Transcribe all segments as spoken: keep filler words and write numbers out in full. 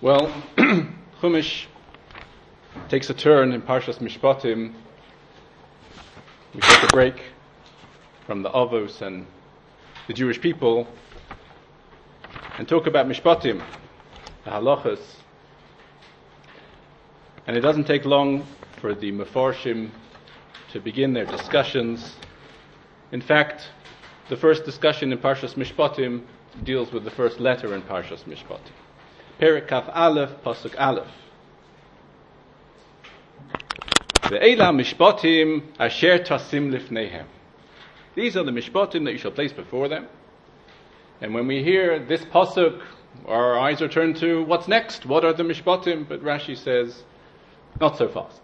Well, Chumash takes a turn in Parshas Mishpatim. We take a break from the Avos and the Jewish people and talk about Mishpatim, the halachas. And it doesn't take long for the Mefarshim to begin their discussions. In fact, the first discussion in Parshas Mishpatim deals with the first letter in Parshas Mishpatim. Perek Kaf Aleph, Pasuk Aleph. Ve'ela Mishpatim asher tasim lifneihem. These are the Mishpatim that you shall place before them. And when we hear this Pasuk, our eyes are turned to what's next? What are the Mishpatim? But Rashi says, not so fast.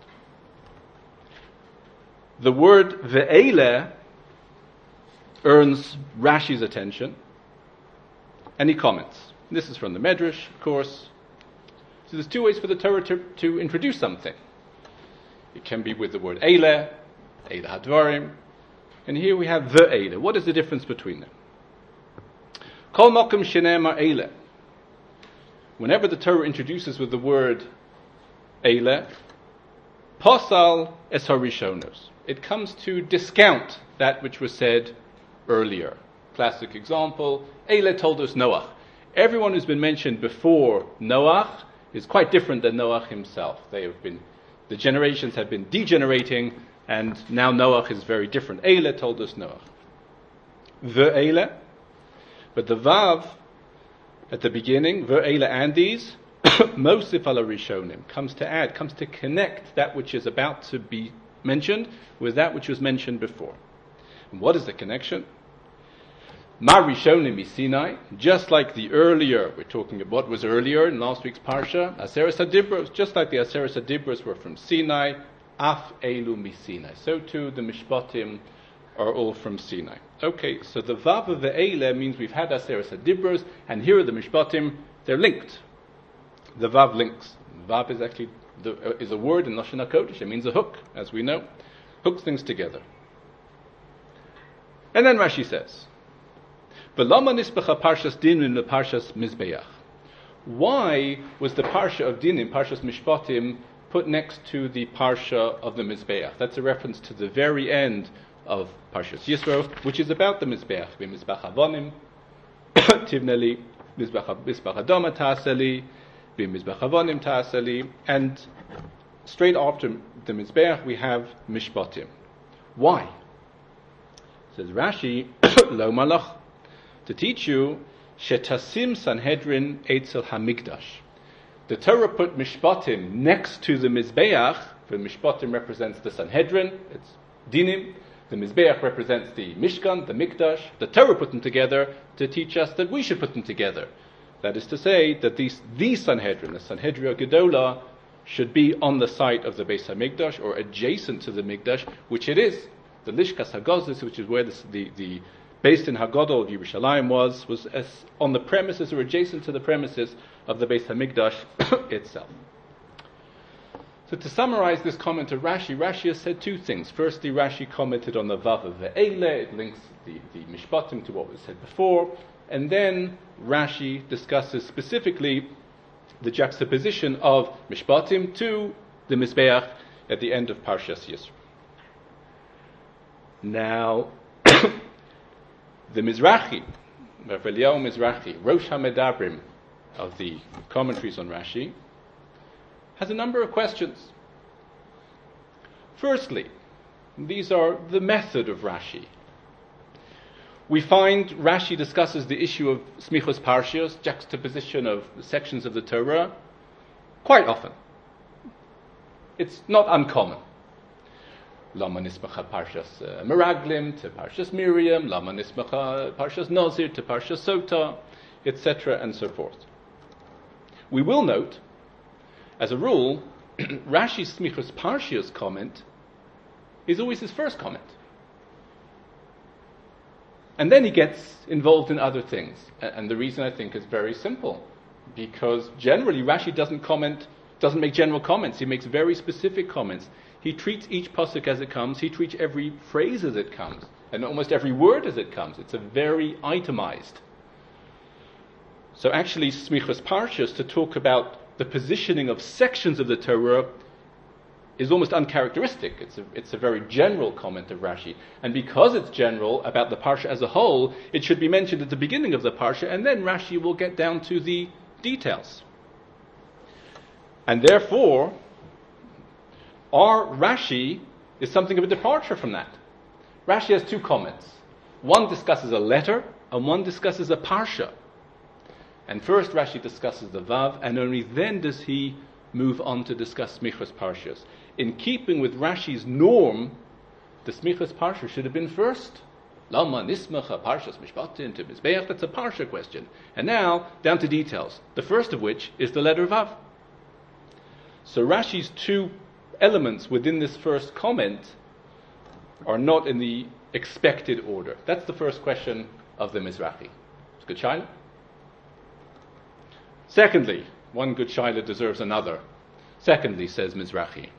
The word Ve'ela earns Rashi's attention, and he comments. This is from the Medrash, of course. So there's two ways for the Torah to, to introduce something. It can be with the word Eile, Eile Hadvarim, and here we have Ve'ela. What is the difference between them? Kol Makom Shenemar Eile. Whenever the Torah introduces with the word Eile, Posal es harishonos. It comes to discount that which was said earlier. Classic example, Eile told us Noach. Everyone who's been mentioned before Noach is quite different than Noach himself. They have been, the generations have been degenerating, and now Noach is very different. Eile told us Noach. Ve'ele, but the Vav at the beginning, Ve'ele and these, Mosif ala Rishonim, comes to add, comes to connect that which is about to be mentioned with that which was mentioned before. And what is the connection? Ma Rishonim Sinai, just like the earlier, we're talking about what was earlier in last week's Parsha, Aseres HaDibros, just like the Aseres HaDibros were from Sinai, Af Elu Misinai. So too the Mishpatim are all from Sinai. Okay, so the Vav of the Eile means we've had Aseres HaDibros, and here are the Mishpatim, they're linked. The Vav links. Vav is actually the, uh, is a word in Lashon HaKodesh. It means a hook, as we know. Hooks things together. And then Rashi says, V'lama nisbecha parshas Dinim leparshas Mizbeach. Why was the parsha of Dinim, Parshas Mishpatim, put next to the parsha of the Mizbeach? That's a reference to the very end of Parshas Yisro, which is about the Mizbeach. V'mizbach avonim, tivneli, mizbach adoma ta'aseli, v'mizbach avonim ta'aseli, and straight after the Mizbeach we have Mishpatim. Why? Says Rashi, Lo malach, to teach you, Shetasim Sanhedrin Eitzel Hamikdash. The Torah put Mishpatim next to the Mizbeach. The Mishpatim represents the Sanhedrin, it's Dinim. The Mizbeach represents the Mishkan, the Mikdash. The Torah put them together to teach us that we should put them together. That is to say, that these, the Sanhedrin, the Sanhedria Gedola, should be on the site of the Beis HaMikdash, or adjacent to the Mikdash, which it is. The Lishkas HaGozis, which is where the, the, the Beis Din HaGadol of Yerushalayim was, was as on the premises or adjacent to the premises of the Beis HaMikdash itself. So to summarize this comment of Rashi, Rashi has said two things. Firstly, Rashi commented on the Vav of Ve'ele, it links the, the Mishpatim to what was said before, and then Rashi discusses specifically the juxtaposition of Mishpatim to the Mizbeach at the end of Parshas Yisro. Now, the Mizrahi, Rav Eliyahu Mizrahi, Rosh HaMedabrim of the commentaries on Rashi, has a number of questions. Firstly, these are the method of Rashi. We find Rashi discusses the issue of Smichos Parshios, juxtaposition of sections of the Torah, quite often. It's not uncommon. Lama nismacha Parshas uh, Meraglim to Parshas Miriam, Lama nismacha Parshas Nazir to Parshas Sota, et cetera, and so forth. We will note, as a rule, Rashi's Smichos Parshios comment is always his first comment. And then he gets involved in other things. And the reason, I think, is very simple. Because generally Rashi doesn't comment, doesn't make general comments. He makes very specific comments. He treats each pasuk as it comes. He treats every phrase as it comes. And almost every word as it comes. It's a very itemized. So actually, Smichos Parshas, to talk about the positioning of sections of the Torah is almost uncharacteristic. It's a, it's a very general comment of Rashi. And because it's general about the Parsha as a whole, it should be mentioned at the beginning of the Parsha, and then Rashi will get down to the details. And therefore, our Rashi is something of a departure from that. Rashi has two comments. One discusses a letter, and one discusses a Parsha. And first Rashi discusses the Vav, and only then does he move on to discuss Smichos Parshas. In keeping with Rashi's norm, the Smichos Parsha should have been first. Lama nismacha Parshas Mishpatim to Mizbeach, that's a Parsha question. And now, down to details. The first of which is the letter Vav. So Rashi's two elements within this first comment are not in the expected order. That's the first question of the Mizrahi. It's good shaila. Secondly, one good shaila deserves another. Secondly, says Mizrahi,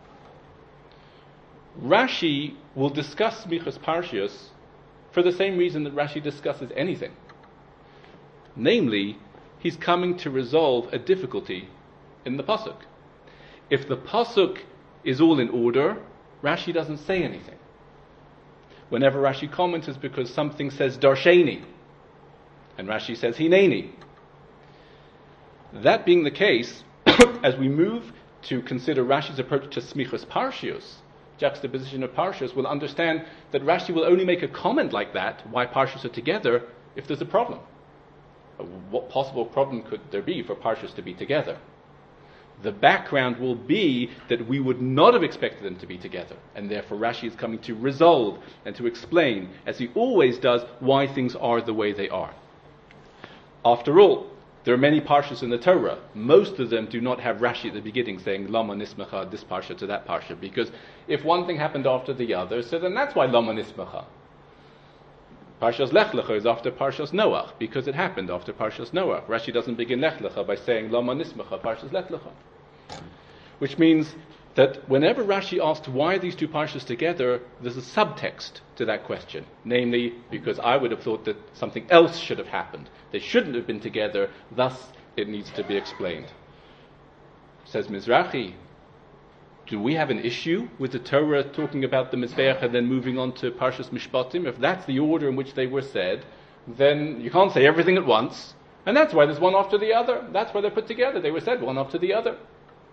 Rashi will discuss Smichos Parshas for the same reason that Rashi discusses anything. Namely, he's coming to resolve a difficulty in the pasuk. If the pasuk is all in order, Rashi doesn't say anything. Whenever Rashi comments, it's because something says darsheni, and Rashi says hineni. That being the case, as we move to consider Rashi's approach to Smichos Parshas, juxtaposition of Parshas, we'll understand that Rashi will only make a comment like that, why Parshas are together, if there's a problem. What possible problem could there be for Parshas to be together? The background will be that we would not have expected them to be together, and therefore Rashi is coming to resolve and to explain, as he always does, why things are the way they are. After all, there are many parshas in the Torah. Most of them do not have Rashi at the beginning saying Lama Nismacha, this parsha to that parsha, because if one thing happened after the other, so then that's why Lama Nismacha. Parshas Lech Lecha is after Parshas Noach, because it happened after Parshas Noach. Rashi doesn't begin Lech Lecha by saying Lama Nismacha, Parshas Lech Lecha. Which means that whenever Rashi asks why are these two parshas together, there's a subtext to that question. Namely, because I would have thought that something else should have happened. They shouldn't have been together, thus it needs to be explained. Says Mizrahi, do we have an issue with the Torah talking about the Mizbeach and then moving on to Parshas Mishpatim? If that's the order in which they were said, then you can't say everything at once. And that's why there's one after the other. That's why they're put together. They were said one after the other.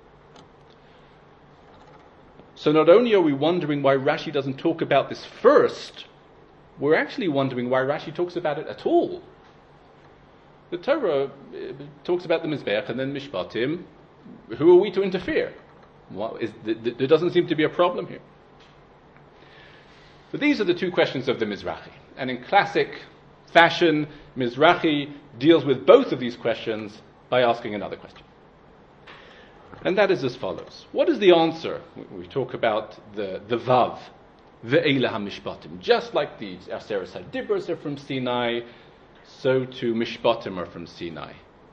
So not only are we wondering why Rashi doesn't talk about this first, we're actually wondering why Rashi talks about it at all. The Torah talks about the Mizbeach and then Mishpatim. Who are we to interfere? What is, th- there doesn't seem to be a problem here. But these are the two questions of the Mizrahi. And in classic fashion, Mizrahi deals with both of these questions by asking another question. And that is as follows. What is the answer? We talk about the, the Vav, Ve'ela HaMishpatim. Just like the Aseres HaDibros are from Sinai, so too Mishpatim are from Sinai.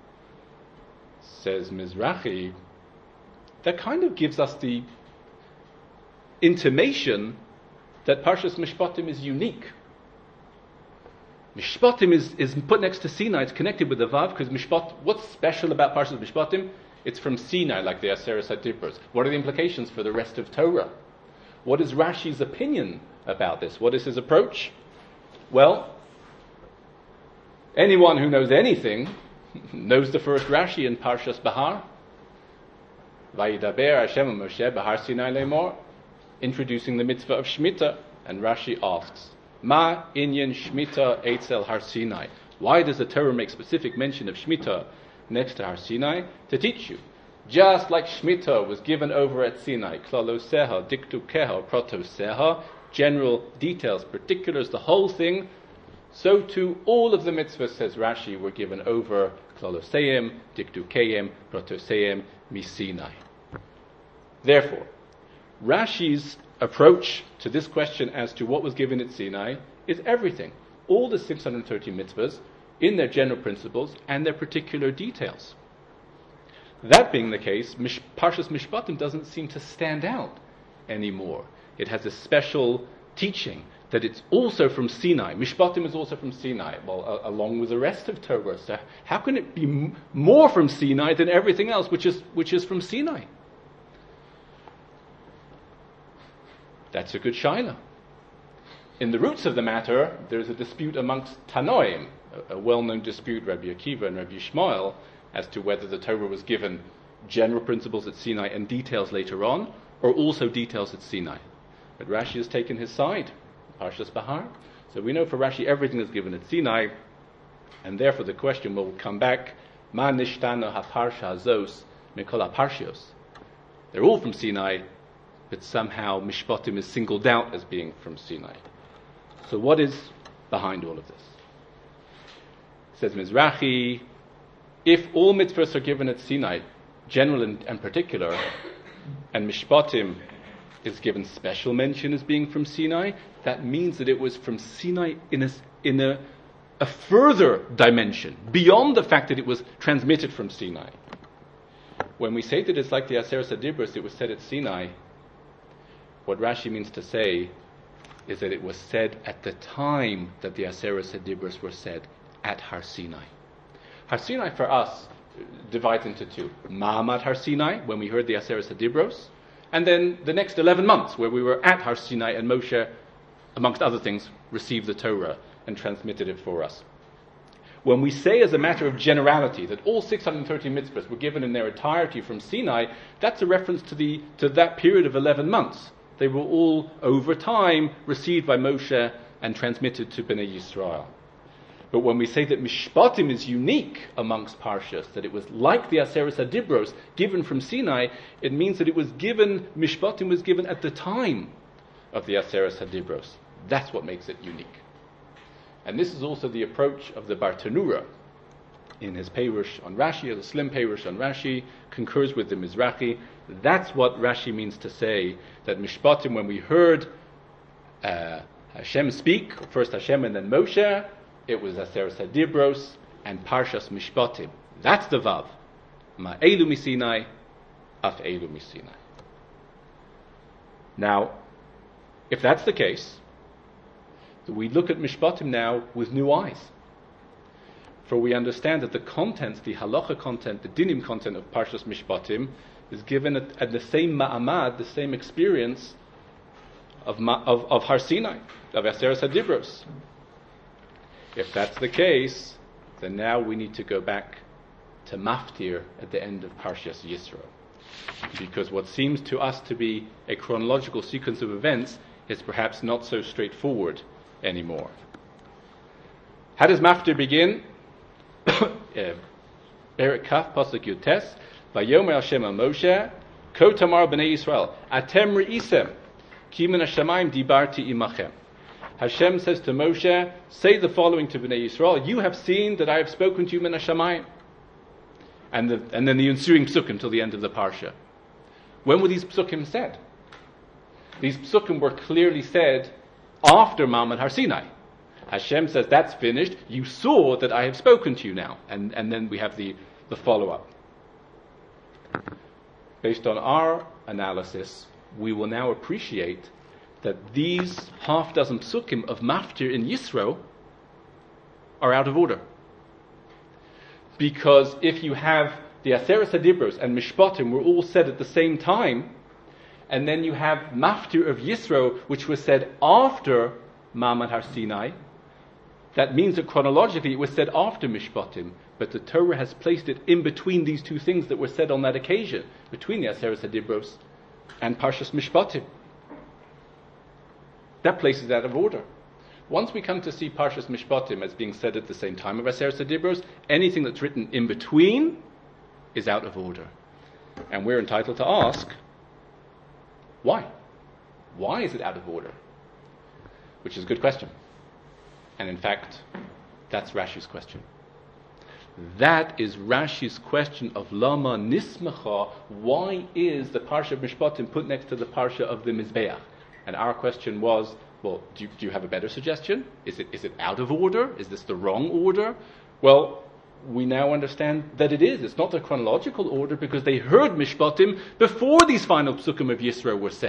Says Mizrahi, that kind of gives us the intimation that Parshas Mishpatim is unique. Mishpatim is, is put next to Sinai, it's connected with the Vav, because Mishpat, what's special about Parshas Mishpatim? It's from Sinai, like the Aseres HaDibros. What are the implications for the rest of Torah? What is Rashi's opinion about this? What is his approach? Well, anyone who knows anything knows the first Rashi in Parshas Bahar. Vayidaber Hashem Moshe Bahar Sinai Lemor, introducing the mitzvah of Shemitah. And Rashi asks, Ma inyan Shemitah eitzel Har Sinai? Why does the Torah make specific mention of Shemitah next to Har Sinai? To teach you. Just like Shemitah was given over at Sinai, Klaloseha, Diktukeha, Protoseha, general details, particulars, the whole thing, so too all of the mitzvahs, says Rashi, were given over Klaloseim, Diktukeim, Protoseim, Misinai. Therefore, Rashi's approach to this question as to what was given at Sinai is everything. All the six hundred thirty mitzvahs in their general principles and their particular details. That being the case, Mish- Parshas Mishpatim doesn't seem to stand out anymore. It has a special teaching that it's also from Sinai. Mishpatim is also from Sinai, well, uh, along with the rest of Torah. So how can it be m- more from Sinai than everything else, which is which is from Sinai? That's a good shaila. In the roots of the matter, there's a dispute amongst Tanoim, a, a well-known dispute, Rabbi Akiva and Rabbi Yishmael, as to whether the Torah was given general principles at Sinai and details later on, or also details at Sinai. But Rashi has taken his side, Parshas Bahar. So we know for Rashi everything is given at Sinai, and therefore the question will come back, Ma nishtana haparsha hazos mikol haparshios. They're all from Sinai, but somehow Mishpatim is singled out as being from Sinai. So what is behind all of this? It says Mizrahi, if all mitzvahs are given at Sinai, general and, and particular, and Mishpatim is given special mention as being from Sinai, that means that it was from Sinai in a, in a, a further dimension, beyond the fact that it was transmitted from Sinai. When we say that it's like the Aseret HaDibros, it was said at Sinai, what Rashi means to say is that it was said at the time that the Aseret HaDibros were said at Har Sinai. Har Sinai for us divides into two. Ma'amad Har Sinai, when we heard the Aseret HaDibros, and then the next eleven months, where we were at Har Sinai and Moshe, amongst other things, received the Torah and transmitted it for us. When we say as a matter of generality that all six hundred thirty mitzvahs were given in their entirety from Sinai, that's a reference to the to that period of eleven months. They were all, over time, received by Moshe and transmitted to Bnei Yisrael. But when we say that Mishpatim is unique amongst Parshas, that it was like the Aseret HaDibros given from Sinai, it means that it was given, Mishpatim was given at the time of the Aseret HaDibros. That's what makes it unique. And this is also the approach of the Bartanura in his Perush on Rashi, the Slim Perush on Rashi, concurs with the Mizrahi. That's what Rashi means to say, that Mishpatim, when we heard uh, Hashem speak, first Hashem and then Moshe, it was Aseret HaDibros and Parshas Mishpatim. That's the Vav. Ma'elu misinai, af elu misinai. Now, if that's the case, we look at Mishpatim now with new eyes. For we understand that the content, the halacha content, the dinim content of Parshas Mishpatim is given at, at the same ma'amad, the same experience of, of, of Har Sinai, of Aseret HaDibros. If that's the case, then now we need to go back to Maftir at the end of Parshas Yisro. Because what seems to us to be a chronological sequence of events is perhaps not so straightforward anymore. How does Maftir begin? Perek Kaf, Pasuk Yutes, Vayomer Hashem al Moshe, Ko Tamar b'nei Yisrael, Atem re'isem, ki min hashamayim dibarti imachem. Hashem says to Moshe, say the following to Bnei Yisrael, you have seen that I have spoken to you min hashamayim. And, the, and then the ensuing psukim till the end of the parsha. When were these psukim said? These psukim were clearly said after Ma'amad Har Sinai. Hashem says, that's finished. You saw that I have spoken to you now. And, and then we have the, the follow-up. Based on our analysis, we will now appreciate that these half dozen psukim of Maftir in Yisro are out of order. Because if you have the Aseret HaDibros and Mishpatim were all said at the same time, and then you have Maftir of Yisro, which was said after Ma'amad Har Sinai, that means that chronologically it was said after Mishpatim, but the Torah has placed it in between these two things that were said on that occasion, between the Aseret HaDibros and Parshas Mishpatim. That places it out of order. Once we come to see Parshas Mishpatim as being said at the same time of Aseret HaDibros, anything that's written in between is out of order. And we're entitled to ask, why? Why is it out of order? Which is a good question. And in fact, that's Rashi's question. That is Rashi's question of Lama Nismacha. Why is the Parsha of Mishpatim put next to the Parsha of the Mizbeach? And our question was, well, do you, do you have a better suggestion? Is it is it out of order? Is this the wrong order? Well, we now understand that it is. It's not the chronological order because they heard Mishpatim before these final psukim of Yisro were said.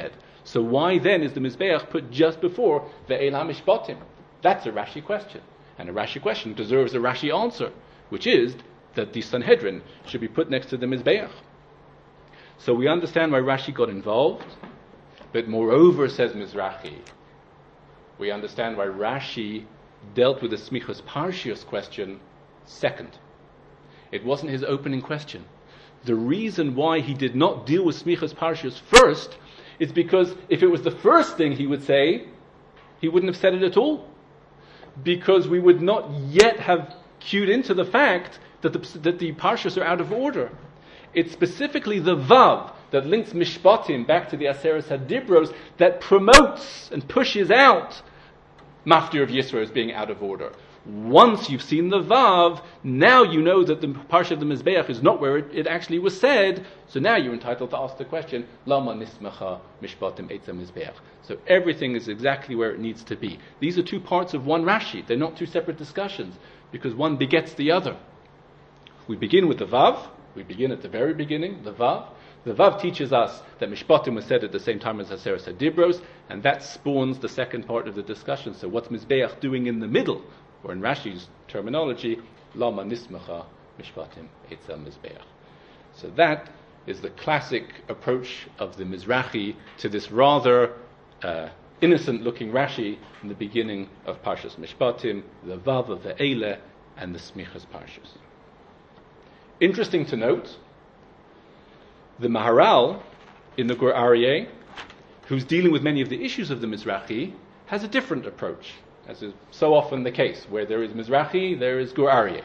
So why then is the Mizbeach put just before Ve'el HaMishpatim? That's a Rashi question. And a Rashi question deserves a Rashi answer, which is that the Sanhedrin should be put next to the Mizbeach. So we understand why Rashi got involved, but moreover, says Mizrahi, we understand why Rashi dealt with the Smichos Parshios question second. It wasn't his opening question. The reason why he did not deal with Smichos Parshios first is because if it was the first thing he would say, he wouldn't have said it at all. Because we would not yet have cued into the fact that the, that the Parshas are out of order. It's specifically the Vav that links Mishpatim back to the Aseret HaDibros that promotes and pushes out Maftir of Yisro as being out of order. Once you've seen the Vav, now you know that the Parsha of the Mizbeach is not where it, it actually was said, so now you're entitled to ask the question, Lama Nismacha Mishpatim Eitza Mizbeach. So everything is exactly where it needs to be. These are two parts of one Rashi. They're not two separate discussions, because one begets the other. We begin with the Vav. We begin at the very beginning, the Vav. The Vav teaches us that Mishpatim was said at the same time as Aseret HaDibros, and that spawns the second part of the discussion. So what's Mizbeach doing in the middle? Or in Rashi's terminology, Lama Nismacha Mishpatim Eitza Mizbeach. So that is the classic approach of the Mizrahi to this rather uh, innocent-looking Rashi in the beginning of Parshas Mishpatim, the Vav of the Eile, and the Smichas Parshas. Interesting to note, the Maharal in the Gur Aryeh, who's dealing with many of the issues of the Mizrahi, has a different approach, as is so often the case. Where there is Mizrahi, there is Gur Aryeh.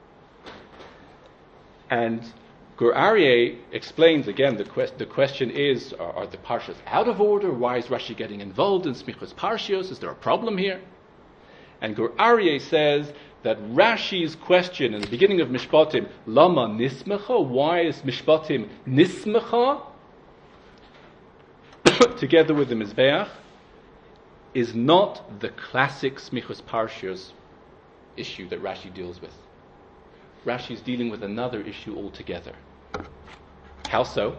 And Gur Aryeh explains, again, the, quest- the question is, are, are the Parshas out of order? Why is Rashi getting involved in Smichos Parshios? Is there a problem here? And Gur Aryeh says that Rashi's question in the beginning of Mishpatim, Lama Nismecha, why is Mishpatim Nismecha, together with the Mizbeach, is not the classic Smichos Parshios issue that Rashi deals with. Rashi is dealing with another issue altogether. How so?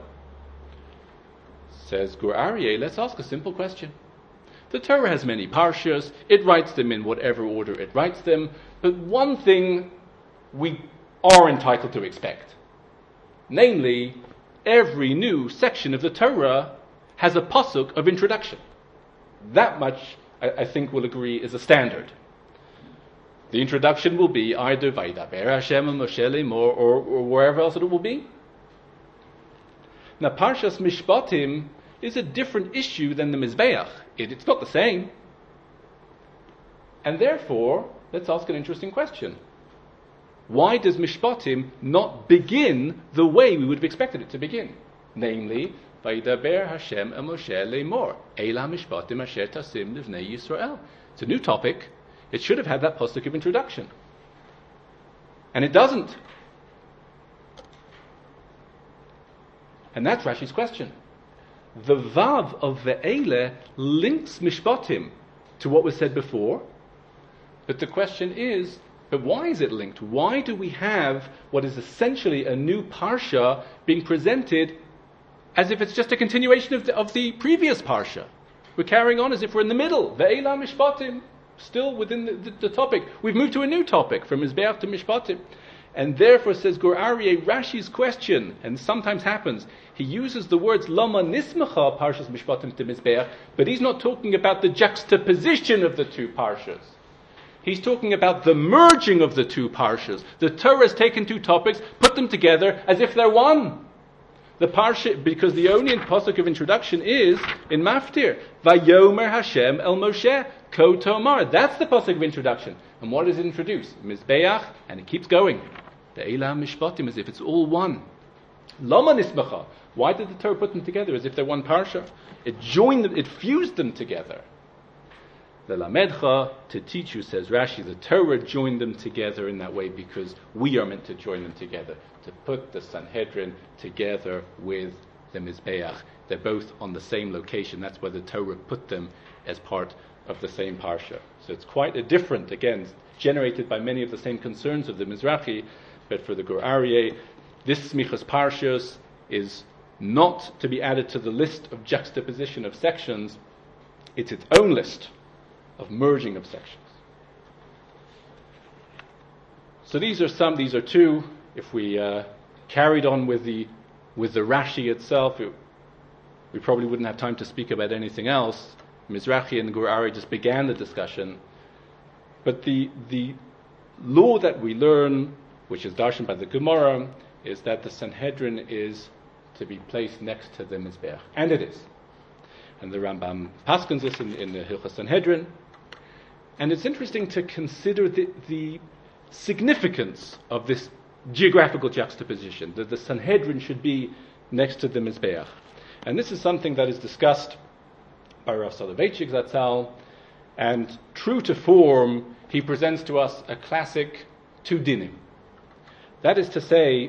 Says Gur Aryeh, let's ask a simple question. The Torah has many Parshios, it writes them in whatever order it writes them, but one thing we are entitled to expect. Namely, every new section of the Torah has a pasuk of introduction. That much, I, I think, we'll agree is a standard. The introduction will be either Vaidaber Hashem and Moshe Lemor, or, or wherever else it will be. Now, Parshas Mishpatim is a different issue than the Mizbeach. It, it's not the same. And therefore, let's ask an interesting question. Why does Mishpatim not begin the way we would have expected it to begin? Namely, Vaidaber Hashem el Moshe Lemor, Eila Mishpatim Asher Tasim Livnei Yisrael. It's a new topic. It should have had that pasuk of introduction. And it doesn't. And that's Rashi's question. The Vav of Ve'ele links Mishpatim to what was said before, but the question is, but why is it linked? Why do we have what is essentially a new Parsha being presented as if it's just a continuation of the, of the previous Parsha? We're carrying on as if we're in the middle. Ve'ela Mishpatim, still within the, the, the topic. We've moved to a new topic, from Mizbeach to Mishpatim. And therefore, says Gur Aryeh, Rashi's question, and sometimes happens, he uses the words Lama Nismacha Parshas Mishpatim to Mizbeach, but he's not talking about the juxtaposition of the two Parshas. He's talking about the merging of the two Parshas. The Torah has taken two topics, put them together as if they're one. The Parsha, because the only pasuk of introduction is in Maftir, Vayomer Hashem el Moshe Ko Tomar. That's the pasuk of introduction. And what does it introduce? Mizbeach, and it keeps going. The Eila Mishpatim, as if it's all one. Lama Nismacha. Why did the Torah put them together as if they're one parsha? It joined them, it fused them together. The Lamedcha, to teach you, says Rashi, the Torah joined them together in that way because we are meant to join them together, to put the Sanhedrin together with the Mizbeach. They're both on the same location. That's why the Torah put them as part of the same parsha. So it's quite a different, again, generated by many of the same concerns of the Mizrahi, but for the Gur Aryeh, this Smichas Parshas is not to be added to the list of juxtaposition of sections. It's its own list of merging of sections. So these are some, these are two. If we uh, carried on with the with the Rashi itself, it, we probably wouldn't have time to speak about anything else. Mizrahi and Gur Ari just began the discussion. But the the law that we learn, which is darshan by the Gemara, is that the Sanhedrin is to be placed next to the Mizbeach. And it is. And the Rambam paskins this in, in the Hilchos Sanhedrin. And it's interesting to consider the, the significance of this geographical juxtaposition, that the Sanhedrin should be next to the Mizbeach. And this is something that is discussed by Rav Soloveitchik Zatzal, and true to form, he presents to us a classic two dinim. That is to say,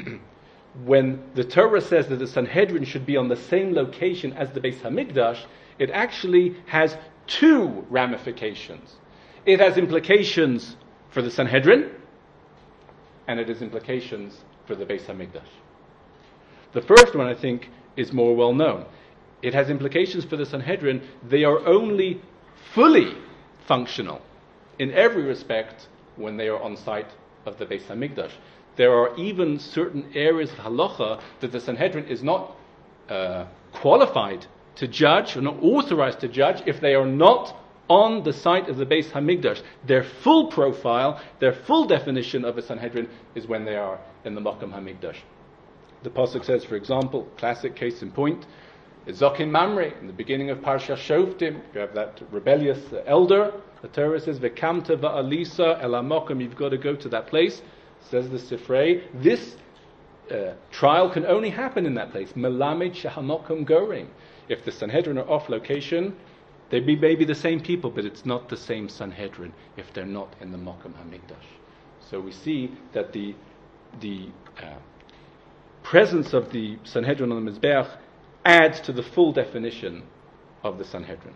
when the Torah says that the Sanhedrin should be on the same location as the Beis Hamikdash, it actually has two ramifications. It has implications for the Sanhedrin, and it has implications for the Beis Hamikdash. The first one, I think, is more well known. It has implications for the Sanhedrin. They are only fully functional in every respect when they are on site of the Beis Hamikdash. There are even certain areas of halacha that the Sanhedrin is not uh, qualified to judge or not authorized to judge if they are not on the site of the Beis Hamikdash. Their full profile, their full definition of a Sanhedrin is when they are in the Makom Hamikdash. The Pasuk says, for example, classic case in point, Zokin Mamre, in the beginning of Parsha Shoftim, you have that rebellious uh, elder. The Torah says, V'kamta va'alisa el hamokom, you've got to go to that place. Says the Sifrei, this uh, trial can only happen in that place. Melamed shehamokom goring. If the Sanhedrin are off location, they be maybe the same people, but it's not the same Sanhedrin if they're not in the Makom Hamikdash. So we see that the the uh, presence of the Sanhedrin on the Mizbeach adds to the full definition of the Sanhedrin.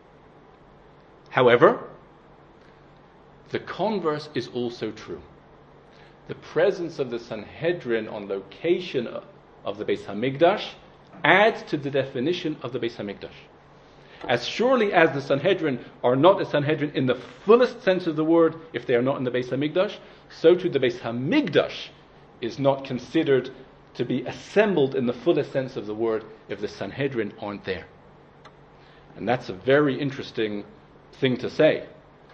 However, the converse is also true. The presence of the Sanhedrin on location of the Beis Hamikdash adds to the definition of the Beis Hamikdash. As surely as the Sanhedrin are not a Sanhedrin in the fullest sense of the word if they are not in the Beis Hamikdash, so too the Beis Hamikdash is not considered to be assembled in the fullest sense of the word if the Sanhedrin aren't there. And that's a very interesting thing to say.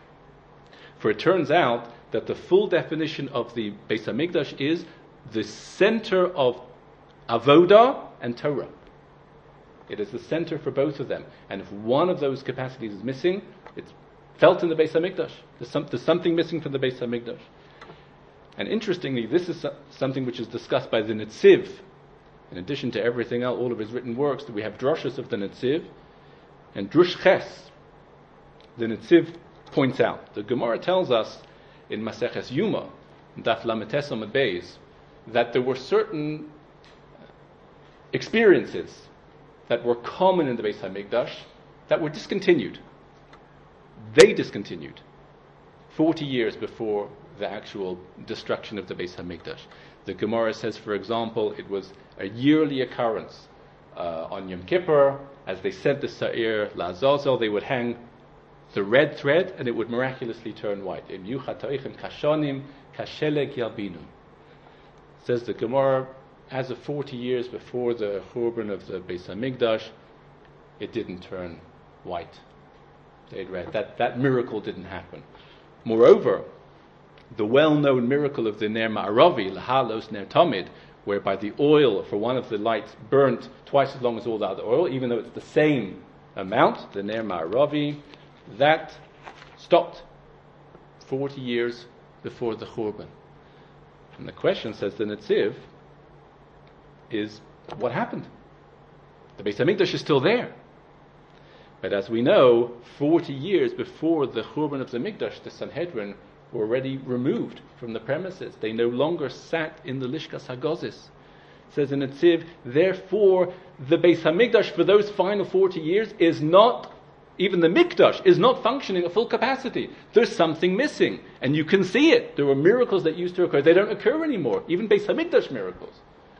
For it turns out that the full definition of the Beis Hamikdash is the center of Avodah and Torah. It is the center for both of them. And if one of those capacities is missing, it's felt in the Beis Hamikdash. There's, some, there's something missing from the Beis Hamikdash. And interestingly, this is something which is discussed by the Netziv. In addition to everything else, all of his written works, that we have drushes of the Netziv. And Drush Ches, the Netziv points out. The Gemara tells us in Maseches Yuma, Daf Lamed Tes Amud Beis, that there were certain experiences that were common in the Beis Hamikdash that were discontinued. They discontinued forty years before the actual destruction of the Beis Hamikdash. The Gemara says, for example, it was a yearly occurrence uh, on Yom Kippur. As they sent the Sa'ir La'azazel, they would hang the red thread and it would miraculously turn white. Im yuchat toichem kashonim kashelek yalbinu. Says the Gemara, as of forty years before the Churban of the Beis Hamikdash, it didn't turn white. They'd read that that miracle didn't happen. Moreover, the well-known miracle of the Ner Ma'aravi, Lahalos Ner Tamid, whereby the oil for one of the lights burnt twice as long as all the other oil, even though it's the same amount, the Ner Ma'aravi, that stopped forty years before the Churban. And the question, says the Netziv, is what happened? The Beis Hamikdash is still there. But as we know, forty years before the Churban of the Mikdash, the Sanhedrin were already removed from the premises. They no longer sat in the Lishkas Hagozis. It says in Netziv, therefore, the Beis Hamikdash for those final forty years is not, even the Mikdash, is not functioning at full capacity. There's something missing. And you can see it. There were miracles that used to occur. They don't occur anymore. Even Beis Hamikdash miracles.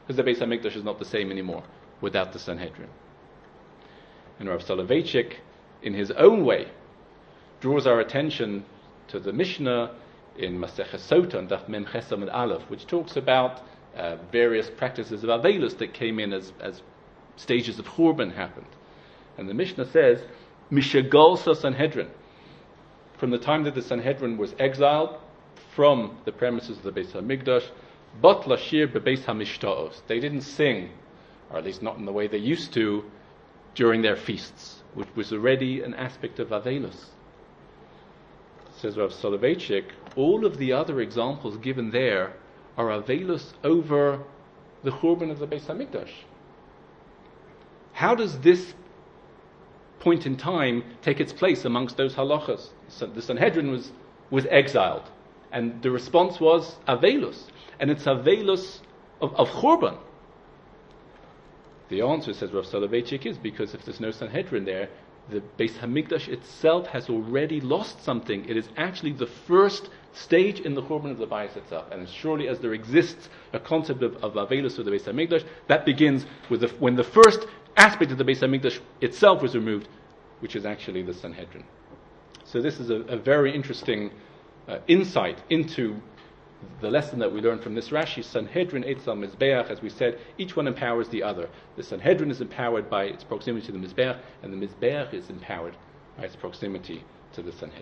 because the Beis HaMikdash is not the same anymore without the Sanhedrin. And Rav Soloveitchik, in his own way, draws our attention to the Mishnah in Maseches Sota and Daf Mem Ches Amud Aleph, which talks about uh, various practices of Avelus that came in as, as stages of Churban happened. And the Mishnah says, Mishagolsa Sanhedrin, from the time that the Sanhedrin was exiled from the premises of the Beis HaMikdash, Bot Lashir Bebeis HaMishtaos. They didn't sing, or at least not in the way they used to, during their feasts, which was already an aspect of Avelus. Says Rav Soloveitchik, all of the other examples given there are Avelus over the Churban of the Beis HaMikdash. How does this point in time take its place amongst those halachas? So the Sanhedrin was, was exiled, and the response was Avelus, and it's Avelus of, of Churban. The answer, says Rav Soloveitchik, is because if there's no Sanhedrin there, the Beis HaMikdash itself has already lost something. It is actually the first stage in the Churban of the Bayis itself. And as surely as there exists a concept of, of Avelus of the Beis HaMikdash, that begins with the, when the first aspect of the Beis HaMikdash itself was removed, which is actually the Sanhedrin. So this is a, a very interesting uh, insight into the lesson that we learned from this Rashi. Sanhedrin Eitzal Mizbeach, as we said, each one empowers the other. The Sanhedrin is empowered by its proximity to the Mizbeach, and the Mizbeach is empowered by its proximity to the Sanhedrin.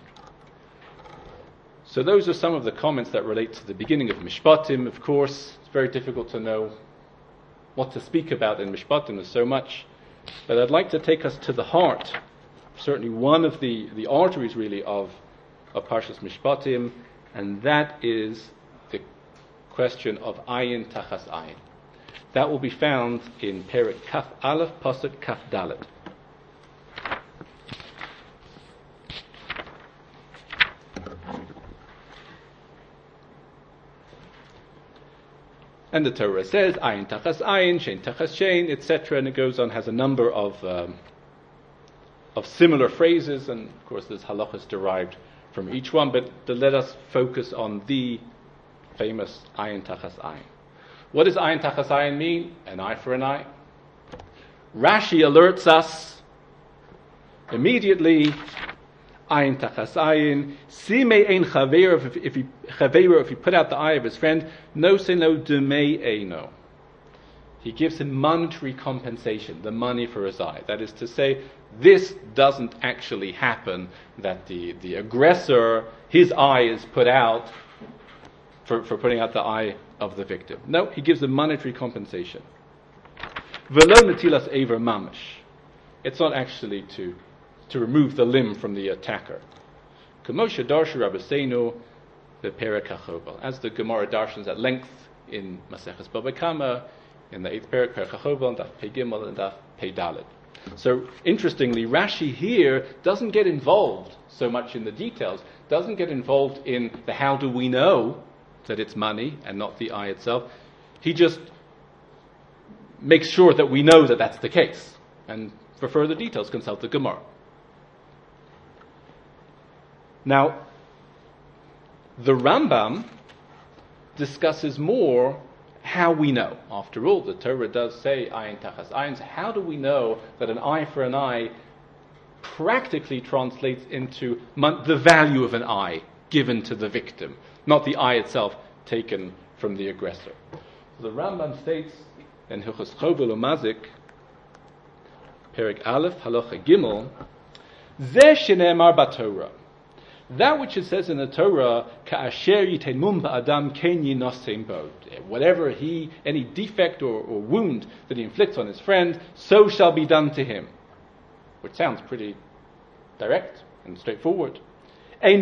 So those are some of the comments that relate to the beginning of Mishpatim. Of course, it's very difficult to know what to speak about in Mishpatim. There's so much. But I'd like to take us to the heart, certainly one of the, the arteries really of, of Parshas Mishpatim, and that is the question of Ayin Tachas Ayin. That will be found in Perek Kaf Aleph, Pasuk Kaf Dalet. And the Torah says, Ayin Tachas Ayin, Shein Tachas Shein, et cetera, and it goes on, has a number of um, of similar phrases, and of course there's halachas derived from each one, but to let us focus on the famous Ayin Tachas Ayin. What does Ayin Tachas Ayin mean? An eye for an eye. Rashi alerts us immediately, Ayin Tachas Ayin, Sime ein chaver, if he chaver, if he put out the eye of his friend, no se no demei eino. He gives him monetary compensation, the money for his eye. That is to say, this doesn't actually happen, that the, the aggressor, his eye is put out for, for putting out the eye of the victim. No, he gives a monetary compensation. Velo netilas eiver mamish. It's not actually to, to remove the limb from the attacker. K'moshe darshu Rabbeinu beperek HaChovel. As the Gemara darshans at length in Maseches Bava Kama, in the eighth Perek, Perek HaChovel, and Daf Pei Gimel, and Daf Pei Dalet. So, interestingly, Rashi here doesn't get involved so much in the details, doesn't get involved in the how do we know that it's money and not the eye itself. He just makes sure that we know that that's the case. And for further details, consult the Gemara. Now, the Rambam discusses more how we know. After all, the Torah does say Ayin Tachas Ayin. How do we know that an eye for an eye practically translates into mon- the value of an eye given to the victim, not the eye itself taken from the aggressor? The Rambam states in Hilchos Chovel Umazik, Perek Aleph, Halacha Gimel, Zeh shene'emar b'Torah. That which it says in the Torah, Ka'asher yitemun ba'adam ken yinosein bo. Whatever he, any defect or, or wound that he inflicts on his friend, so shall be done to him. Which sounds pretty direct and straightforward. It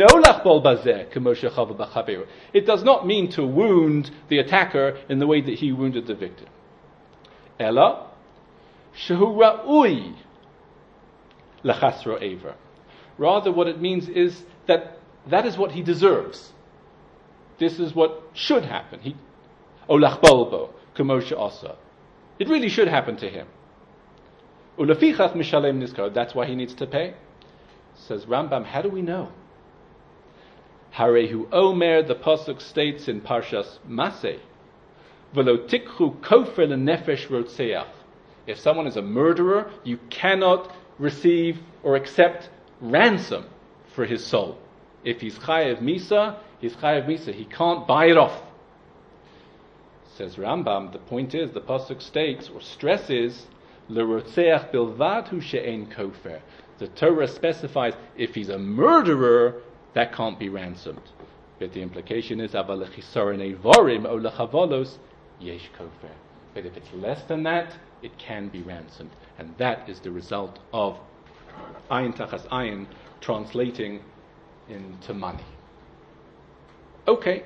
does not mean to wound the attacker in the way that he wounded the victim. Ella shehu ra'ui lachasro ever. Rather, what it means is that that is what he deserves. This is what should happen. He, olach bolbo, k'moshe asa. It really should happen to him. Ulefichach mishalem niskar. That's why he needs to pay. Says Rambam, how do we know? Harehu Omer, the pasuk states in Parshas Maseh, v'lo tikchu kofer lenefesh rotzeach. If someone is a murderer, you cannot receive or accept ransom for his soul. If he's chayev misa, he's chayev misa. He can't buy it off. Says Rambam, the point is, the pasuk states or stresses, l'rotzeach bilvad hu she'ein kofer. The Torah specifies if he's a murderer, that can't be ransomed. But the implication is, aval lechisaron evarim o lechavalos yesh kofer. But if it's less than that, it can be ransomed. And that is the result of ayin tachas ayin translating into money. Okay.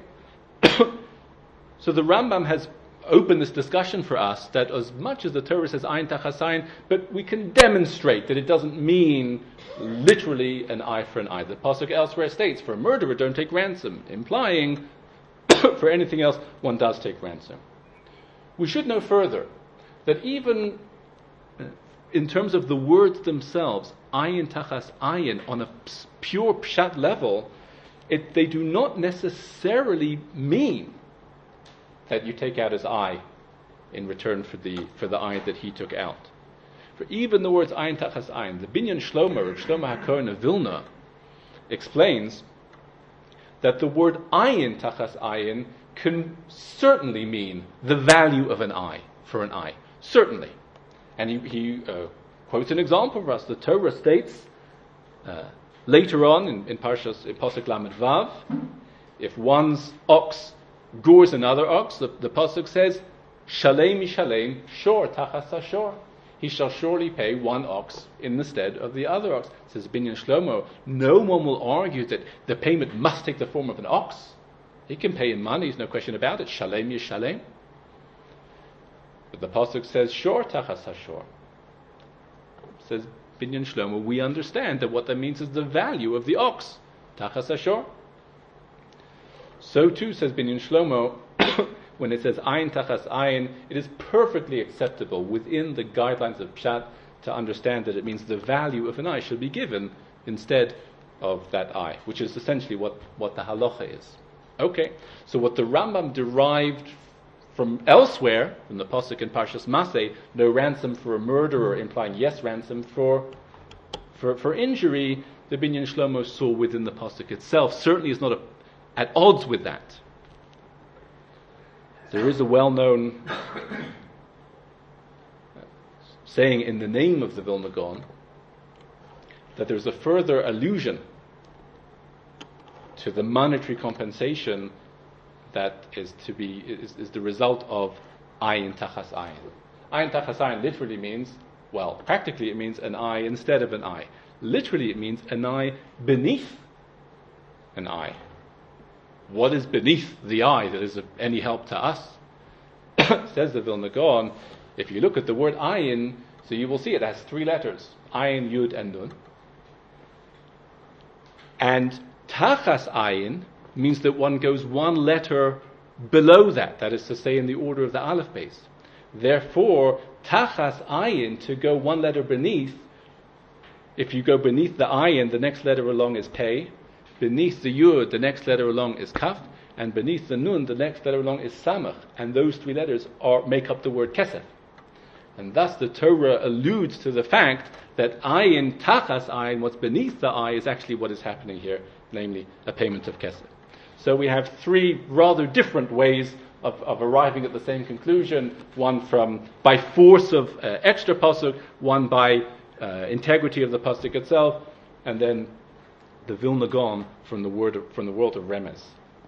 So the Rambam has opened this discussion for us that as much as the Torah says ayin tachas ayin, but we can demonstrate that it doesn't mean literally an eye for an eye. The pasuk elsewhere states, for a murderer don't take ransom, implying for anything else one does take ransom. We should know further that even in terms of the words themselves, ayin tachas ayin, on a pure pshat level, it, they do not necessarily mean that you take out his eye in return for the for the eye that he took out. For even the words ayin tachas ayin, the Binyan Shlomo, Rav Shlomo HaKohen of Vilna, explains that the word ayin tachas ayin can certainly mean the value of an eye for an eye, certainly. And he, he uh, quotes an example for us. The Torah states uh, later on in, in Parshas in Pasuk Lamed Vav, if one's ox gores another ox, the, the pasuk says, "Shalem mishalem, shor tachas shor." He shall surely pay one ox in the stead of the other ox. Says Binyan Shlomo, no one will argue that the payment must take the form of an ox. He can pay in money, there's no question about it. Shalem yishalem. But the pasuk says, "Shor tachas shor." Says Binyan Shlomo, we understand that what that means is the value of the ox, tachas shor. So too, says Binyan Shlomo, when it says ayin tachas ayin, it is perfectly acceptable within the guidelines of Pshat to understand that it means the value of an eye should be given instead of that eye, which is essentially what, what the halacha is. Okay, so what the Rambam derived from elsewhere, from the pasuk in Parshas Maseh, no ransom for a murderer, implying yes ransom for for, for injury, the Binyan Shlomo saw within the pasuk itself certainly is not a at odds with that. There is a well-known saying in the name of the Vilna Gaon that there's a further allusion to the monetary compensation that is to be is, is the result of ayin tachas ayin. Ayin tachas ayin literally means, well, practically it means an eye instead of an eye. Literally it means an eye beneath an eye. What is beneath the eye that is of any help to us? Says the Vilna Gaon, if you look at the word ayin, so you will see it has three letters, ayin, yud, and nun. And tachas ayin means that one goes one letter below that, that is to say in the order of the aleph base. Therefore, tachas ayin, to go one letter beneath, if you go beneath the ayin, the next letter along is pei. Beneath the yud, the next letter along is kaf, and beneath the nun, the next letter along is samach, and those three letters are make up the word kesef. And thus the Torah alludes to the fact that ayin, tachas ayin, what's beneath the eye, is actually what is happening here, namely a payment of kesef. So we have three rather different ways of, of arriving at the same conclusion, one from by force of uh, extra pasuk, one by uh, integrity of the pasuk itself, and then the Vilna Gaon from the word of, from the world of Remez.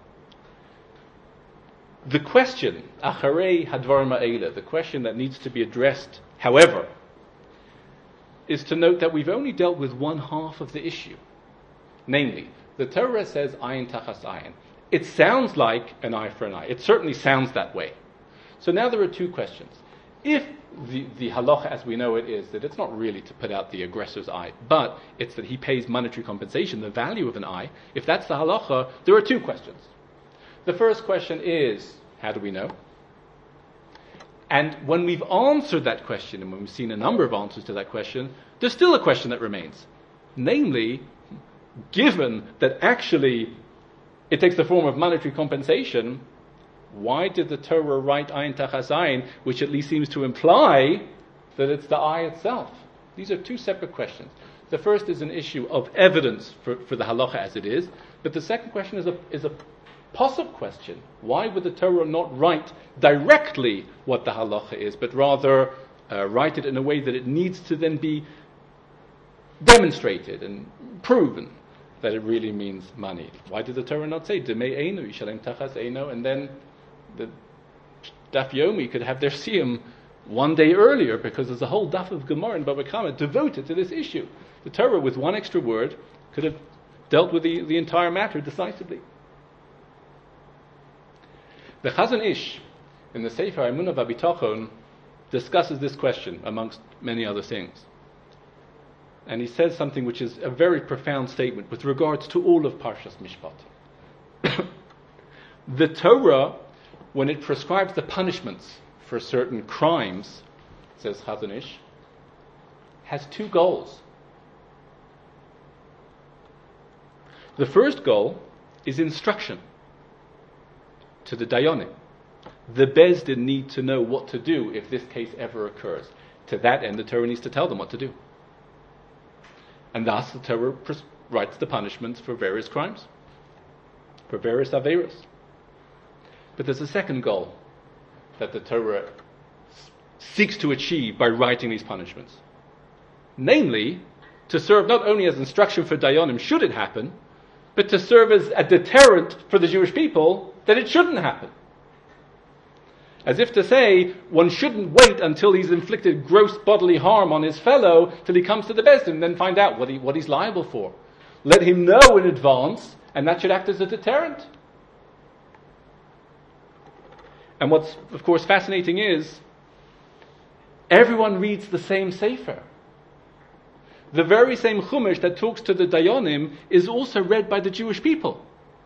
The question, acharei hadvar ma'ela, the question that needs to be addressed, however, is to note that we've only dealt with one half of the issue. Namely, the Torah says ayin tachas ayin. It sounds like an eye for an eye. It certainly sounds that way. So now there are two questions. If the, the halacha as we know it is that it's not really to put out the aggressor's eye, but it's that he pays monetary compensation, the value of an eye, if that's the halacha, there are two questions. The first question is, how do we know? And when we've answered that question, and when we've seen a number of answers to that question, there's still a question that remains. Namely, given that actually it takes the form of monetary compensation, Why did the Torah write ayin tachas ayin, which at least seems to imply that it's the eye itself? These are two separate questions. The first is an issue of evidence for, for the halacha as it is, but the second question is a is a posuk question. Why would the Torah not write directly what the halacha is, but rather uh, write it in a way that it needs to then be demonstrated and proven that it really means money? Why did the Torah not say Demei Eino, Yishalem Tachas Eino, and then the Daf Yomi could have their siyum one day earlier, because there's a whole daf of Gemara and Baba Kama devoted to this issue. The Torah, with one extra word, could have dealt with the, the entire matter decisively. The Chazon Ish, in the Sefer Emunah V'Bitachon, discusses this question amongst many other things. And he says something which is a very profound statement with regards to all of Parshas Mishpat. The Torah, when it prescribes the punishments for certain crimes, says Chazon Ish, has two goals. The first goal is instruction to the Dayanim. The Beis Din need to know what to do if this case ever occurs. To that end, the Torah needs to tell them what to do. And thus the Torah pres- writes the punishments for various crimes, for various averos. But there's a second goal that the Torah s- seeks to achieve by writing these punishments. Namely, to serve not only as instruction for Dayanim should it happen, but to serve as a deterrent for the Jewish people that it shouldn't happen. As if to say, one shouldn't wait until he's inflicted gross bodily harm on his fellow till he comes to the Beis Din and then find out what he, what he's liable for. Let him know in advance, and that should act as a deterrent. And what's, of course, fascinating is, everyone reads the same Sefer. The very same Chumash that talks to the Dayanim is also read by the Jewish people.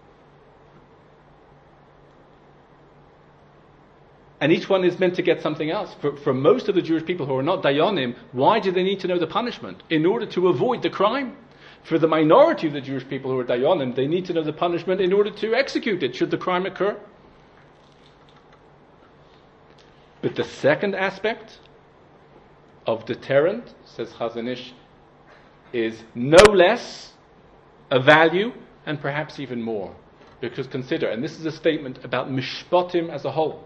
And each one is meant to get something else. For, for most of the Jewish people who are not Dayanim, why do they need to know the punishment? In order to avoid the crime. For the minority of the Jewish people who are Dayanim, they need to know the punishment in order to execute it, should the crime occur. But the second aspect of deterrent, says Chazon Ish, is no less a value, and perhaps even more. Because consider, and this is a statement about Mishpatim as a whole.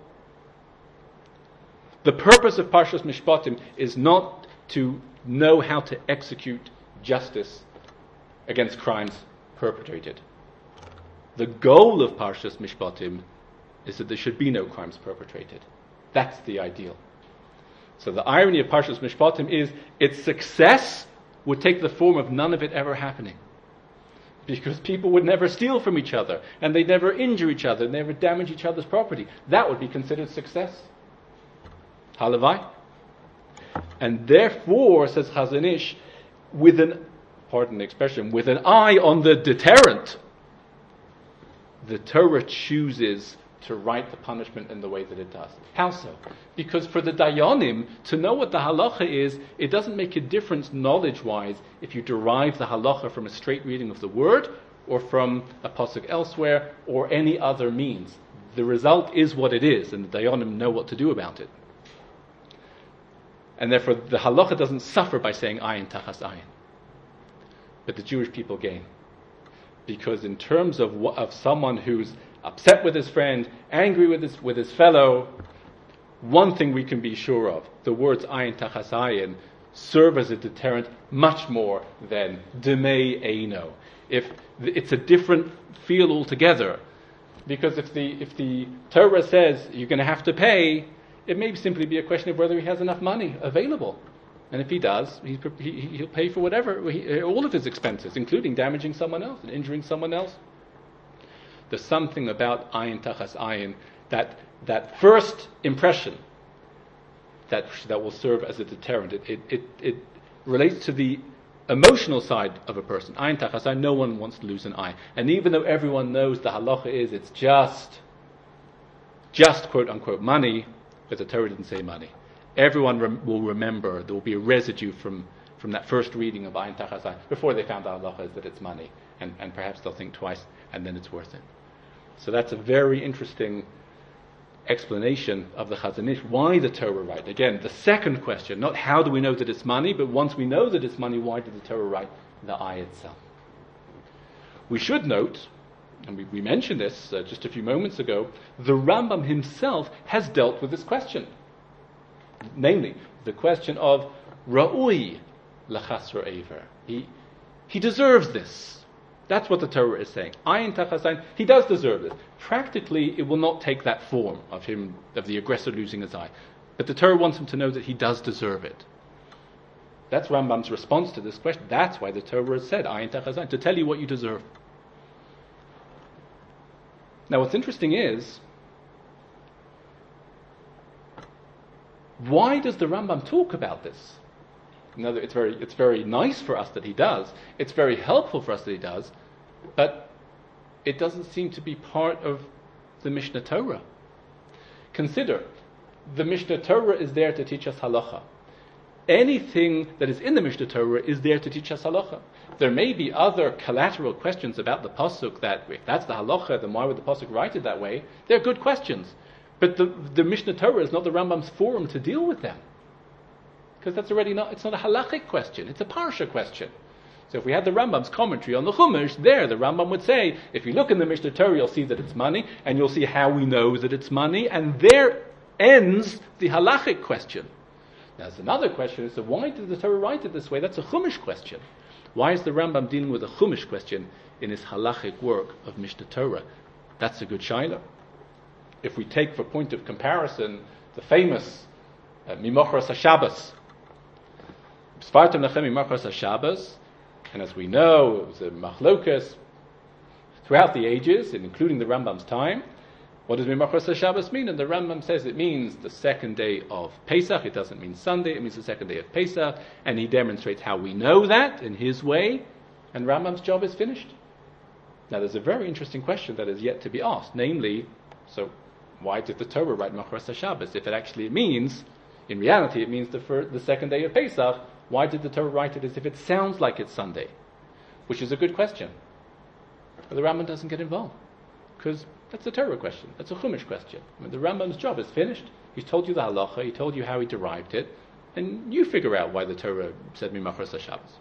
The purpose of Parshas Mishpatim is not to know how to execute justice against crimes perpetrated. The goal of Parshas Mishpatim is that there should be no crimes perpetrated. That's the ideal. So the irony of Parshas Mishpatim is its success would take the form of none of it ever happening. Because people would never steal from each other, and they'd never injure each other, never damage each other's property. That would be considered success. Halavai. And therefore, says Chazon Ish, with an, pardon the expression, with an eye on the deterrent, the Torah chooses to write the punishment in the way that it does. How so? Because for the Dayanim, to know what the halacha is, it doesn't make a difference knowledge-wise if you derive the halacha from a straight reading of the word, or from a pasuk elsewhere, or any other means. The result is what it is, and the Dayanim know what to do about it. And therefore, the halacha doesn't suffer by saying ayin tachas ayin. But the Jewish people gain. Because in terms of of someone who's upset with his friend, angry with his with his fellow, one thing we can be sure of: the words ayin tachas ayin serve as a deterrent much more than demei eino. If it's a different feel altogether, because if the if the Torah says you're going to have to pay, it may simply be a question of whether he has enough money available. And if he does, he's, he, he'll pay for whatever, he, all of his expenses, including damaging someone else and injuring someone else. There's something about ayin tachas ayin, that that first impression that that will serve as a deterrent. It it it, it relates to the emotional side of a person. Ayin tachas ayin, no one wants to lose an eye. And even though everyone knows the halacha is it's just, just quote unquote money, but the Torah didn't say money. Everyone rem- will remember, there will be a residue from, from that first reading of ayin tachas ayin before they found out halacha is that it's money. And, and perhaps they'll think twice, and then it's worth it. So that's a very interesting explanation of the Chazon Ish, why the Torah write. Again, the second question, not how do we know that it's money, but once we know that it's money, why did the Torah write the eye itself? We should note, and we, we mentioned this uh, just a few moments ago, the Rambam himself has dealt with this question. Namely, the question of Ra'ui L'chasra Ever. He, he deserves this. That's what the Torah is saying. Ayin tachas ayin, he does deserve this. Practically, it will not take that form of him, of the aggressor losing his eye. But the Torah wants him to know that he does deserve it. That's Rambam's response to this question. That's why the Torah has said, Ayin tachas ayin, to tell you what you deserve. Now, what's interesting is, why does the Rambam talk about this? Now, it's very, it's very nice for us that he does. It's very helpful for us that he does. But it doesn't seem to be part of the Mishnah Torah. Consider, the Mishnah Torah is there to teach us halacha. Anything that is in the Mishnah Torah is there to teach us halacha. There may be other collateral questions about the pasuk that, if that's the halacha, then why would the pasuk write it that way? They're good questions. But the, the Mishnah Torah is not the Rambam's forum to deal with them. Because that's already not, it's not a halachic question, it's a parsha question. So if we had the Rambam's commentary on the Chumash, there the Rambam would say, if you look in the Mishnah Torah, you'll see that it's money, and you'll see how we know that it's money, and there ends the halachic question. Now there's another question, is so why did the Torah write it this way? That's a Chumash question. Why is the Rambam dealing with a Chumash question in his halachic work of Mishnah Torah? That's a good shaila. If we take for point of comparison the famous uh, Mimochras HaShabbos, Sfartim Lechem Mimochras HaShabbos, and as we know, it was a machlokas throughout the ages, including the Rambam's time. What does Mimochras HaShabbos mean? And the Rambam says it means the second day of Pesach. It doesn't mean Sunday, it means the second day of Pesach. And he demonstrates how we know that in his way. And Rambam's job is finished. Now there's a very interesting question that is yet to be asked. Namely, so why did the Torah write Mimochras HaShabbos? If it actually means, in reality it means the, first, the second day of Pesach, why did the Torah write it as if it sounds like it's Sunday? Which is a good question. But the Rambam doesn't get involved. Because that's a Torah question. That's a Chumash question. I mean, the Rambam's job is finished. He's told you the halacha. He told you how he derived it. And you figure out why the Torah said Mimochras HaShabbos.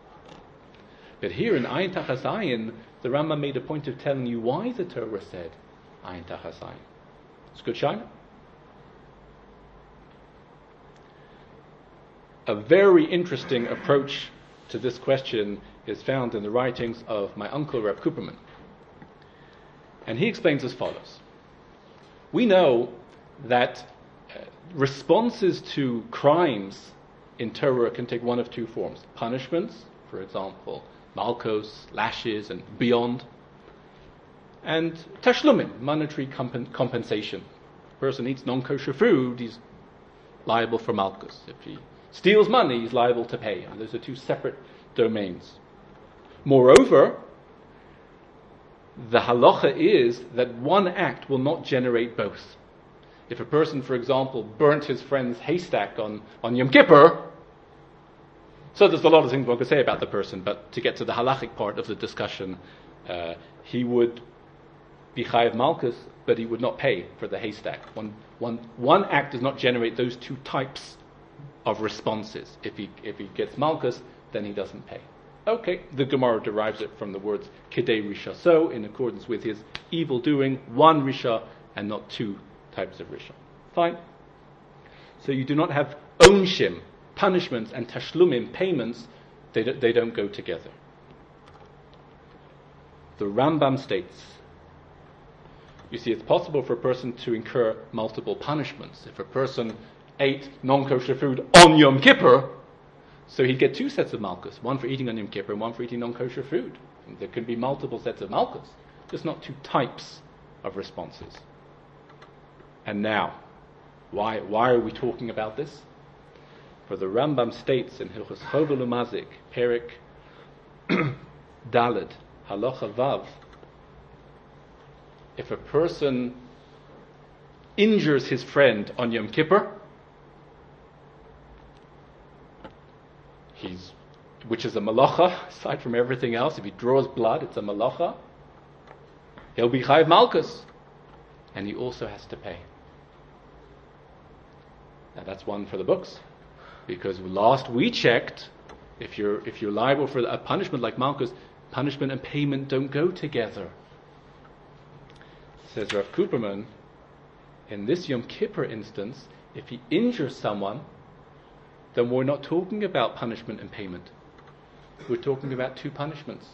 But here in Ayin Tachas Ayin, the Rambam made a point of telling you why the Torah said Ayin Tachas Ayin. It's good shayla. A very interesting approach to this question is found in the writings of my uncle Reb Kuperman. And he explains as follows. We know that uh, responses to crimes in Torah can take one of two forms. Punishments, for example, malchos, lashes, and beyond. And tashlumim, monetary comp- compensation. If a person eats non-kosher food, he's liable for malchus. If he steals money, he's liable to pay. And those are two separate domains. Moreover, the halacha is that one act will not generate both. If a person, for example, burnt his friend's haystack on, on Yom Kippur, so there's a lot of things one could say about the person, but to get to the halachic part of the discussion, uh, he would be chayav malchus, but he would not pay for the haystack. One, one, one act does not generate those two types of responses. If he if he gets malchus, then he doesn't pay. Okay, the Gemara derives it from the words Kedei Risha, so in accordance with his evil doing, one Risha and not two types of Risha. Fine. So you do not have onshim, punishments, and tashlumim, payments, they, do, they don't go together. The Rambam states, you see, it's possible for a person to incur multiple punishments. If a person ate non-kosher food on Yom Kippur, so he'd get two sets of malchus, one for eating on Yom Kippur and one for eating non-kosher food. And there could be multiple sets of malchus, just not two types of responses. And now, why why are we talking about this? For the Rambam states in Hilchos Chovel Umazik, Perik Daled, Halacha Vav, if a person injures his friend on Yom Kippur, he's, which is a malacha, aside from everything else, if he draws blood, it's a malacha, he'll be chayav malchus, and he also has to pay. Now that's one for the books, because last we checked, if you're if you're liable for a punishment like Malchus, punishment and payment don't go together. Says Rav Kuperman, in this Yom Kippur instance, if he injures someone, then we're not talking about punishment and payment. We're talking about two punishments.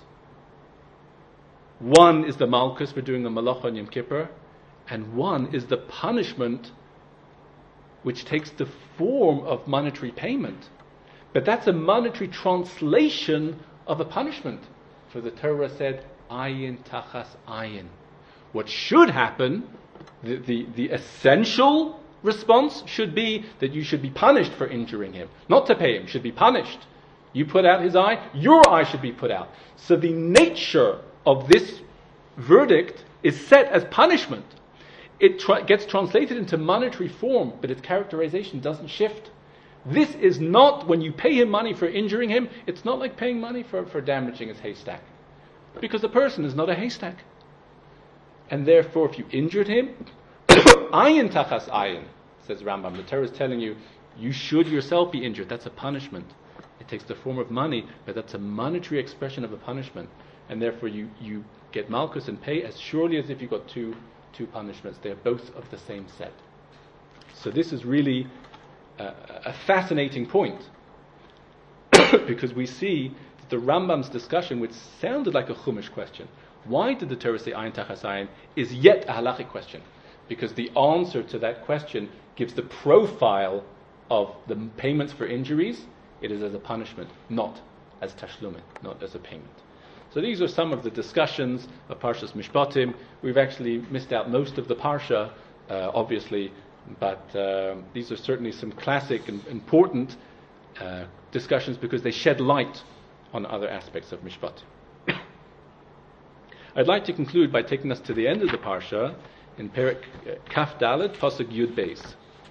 One is the Malchus for doing a Malacha on Yom Kippur, and one is the punishment which takes the form of monetary payment. But that's a monetary translation of a punishment. For the Torah said, ayin tachas ayin. What should happen, the, the, the essential response should be that you should be punished for injuring him. Not to pay him, should be punished. You put out his eye, your eye should be put out. So the nature of this verdict is set as punishment. It tra- gets translated into monetary form, but its characterization doesn't shift. This is not, when you pay him money for injuring him, it's not like paying money for, for damaging his haystack. Because the person is not a haystack. And therefore, if you injured him, ayin tachas ayin, says Rambam. The Torah is telling you, you should yourself be injured. That's a punishment. It takes the form of money, but that's a monetary expression of a punishment. And therefore, you, you get malchus and pay as surely as if you got two two punishments. They're both of the same set. So this is really a, a fascinating point, because we see that the Rambam's discussion, which sounded like a Chumash question, why did the Torah say ayin tachas ayin, is yet a halachic question, because the answer to that question gives the profile of the payments for injuries. It is as a punishment, not as tashlumin, not as a payment. So these are some of the discussions of Parshas Mishpatim. We've actually missed out most of the Parsha, uh, obviously, but uh, these are certainly some classic and important uh, discussions because they shed light on other aspects of Mishpatim. I'd like to conclude by taking us to the end of the Parsha in Perek uh, Kaf Dalet, Pasuk Yud Beis.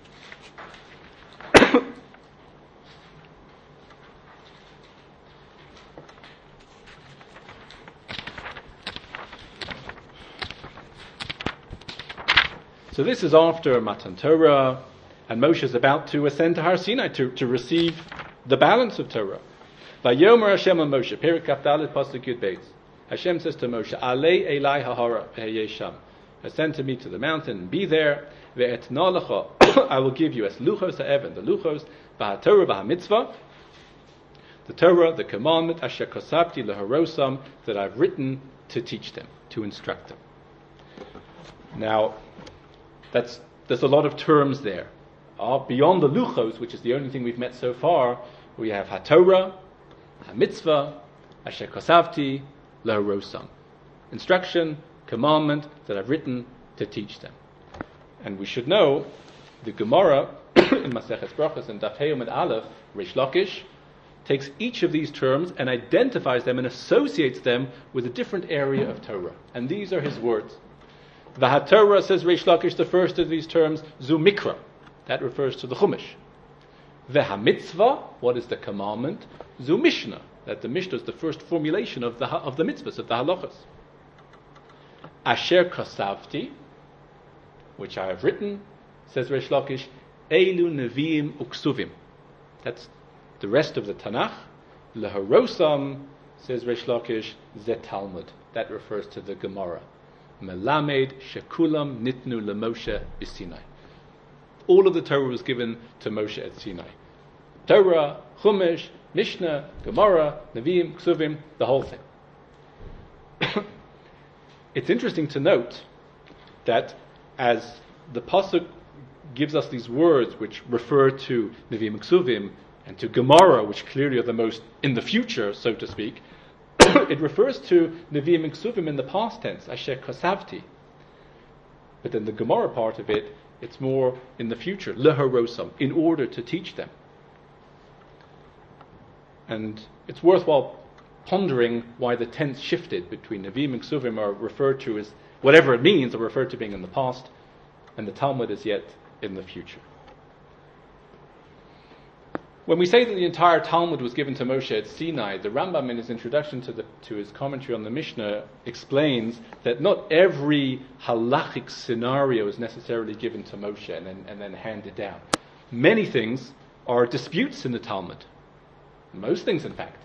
So this is after Matan Torah, and Moshe is about to ascend to Har Sinai to, to receive the balance of Torah. Vayomer Hashem and Moshe, Perek Kaf Dalet, Pasuk Yud Beis. Hashem says to Moshe, Alei Elai Hahara Sham, ascend to me to the mountain and be there. Ve'etna lecha, I will give you as luchos ha'evan, the luchos, v'haTorah v'hamitzvah, the Torah, the commandment, asher kosabti leharosam, that I've written to teach them, to instruct them. Now, that's there's a lot of terms there. Uh, beyond the luchos, which is the only thing we've met so far, we have haTorah, hamitzvah, asher kosabti leharosam, instruction, commandment that I've written to teach them. And we should know the Gemara in Maseches Brachos and Daf Hey Amud Aleph, Reish Lakish, takes each of these terms and identifies them and associates them with a different area of Torah. And these are his words. VahaTorah, says Reish Lakish, the first of these terms, Zu Mikra. That refers to the Chumash. VeHaMitzvah, what is the commandment? Zu Mishnah. That the Mishnah is the first formulation of the of the mitzvahs, of the halachas. Asher Kosavti, which I have written, says Reish Lakish, Eilu Neviim Uksuvim. That's the rest of the Tanakh. Leharosam, says Reish Lakish, Zet Talmud. That refers to the Gemara. Melamed Shekulam Nitnu LeMoshe B'Sinai. All of the Torah was given to Moshe at Sinai. Torah, Chumash, Mishnah, Gemara, Neviim, Ksuvim, the whole thing. It's interesting to note that as the Pasuk gives us these words which refer to Neviim, Ksuvim, and to Gemara, which clearly are the most in the future, so to speak, it refers to Neviim and Ksuvim in the past tense, Asher Kosavti. But then the Gemara part of it, it's more in the future, Leharosam, in order to teach them. And it's worthwhile pondering why the tense shifted between Neviim and Ksuvim are referred to as, whatever it means, are referred to being in the past, and the Talmud is yet in the future. When we say that the entire Talmud was given to Moshe at Sinai, the Rambam in his introduction to, the, to his commentary on the Mishnah explains that not every halachic scenario is necessarily given to Moshe and then, and then handed down. Many things are disputes in the Talmud. Most things, in fact.